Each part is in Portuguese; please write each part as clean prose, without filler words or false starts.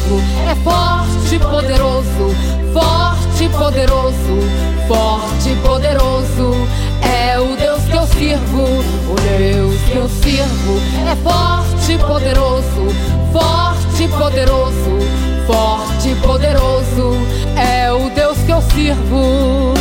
sirvo é forte e poderoso, forte e poderoso, forte e poderoso. É o Deus que eu sirvo, o Deus que eu sirvo é forte e poderoso, forte e poderoso, forte e poderoso. É o Deus que eu sirvo.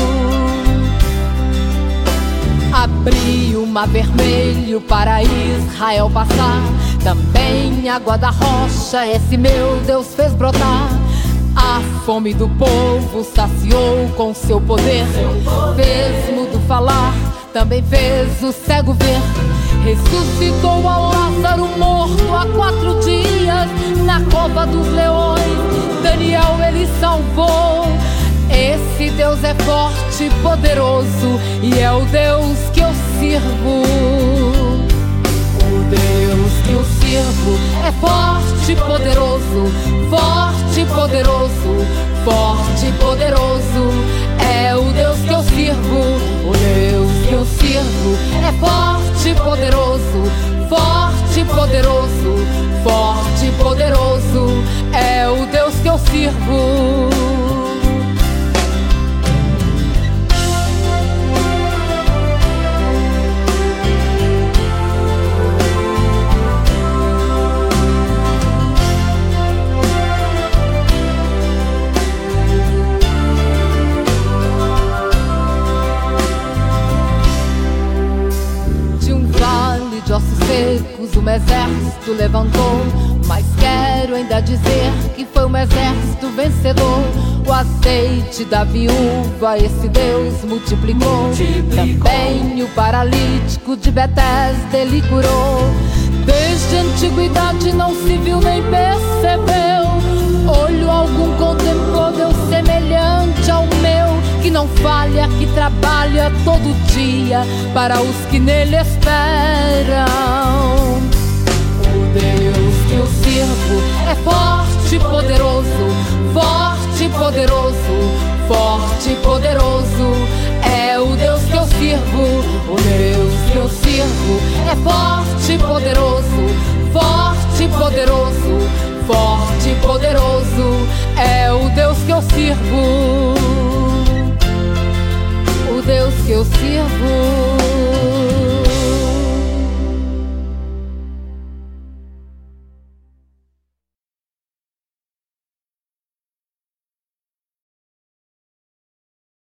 Abri o mar vermelho para Israel passar, também água da rocha esse meu Deus fez brotar. A fome do povo saciou com seu poder, fez mudo falar, também fez o cego ver. Ressuscitou ao Lázaro morto há 4 dias, na cova dos leões Daniel ele salvou. Esse Deus é forte e poderoso, e é o Deus que eu sirvo. O Deus que eu sirvo é forte e poderoso, forte e poderoso, forte e poderoso. É o Deus que eu sirvo, o Deus que eu sirvo é forte e poderoso, forte e poderoso, forte e poderoso. É o Deus que eu sirvo. De ossos secos um exército levantou, mas quero ainda dizer que foi um exército vencedor. O azeite da viúva esse Deus multiplicou, também o paralítico de Betesda ele curou. Desde a antiguidade não se viu nem percebeu, olho algum contemplou Deus semelhante ao meu, que não falha, que trabalha todo dia para os que nele esperam. O Deus que eu sirvo é forte e poderoso, forte e poderoso, forte e poderoso. É o Deus que eu sirvo, o Deus que eu sirvo é forte e poderoso, forte e poderoso, forte e poderoso. É o Deus que eu sirvo, o Deus que eu sirvo.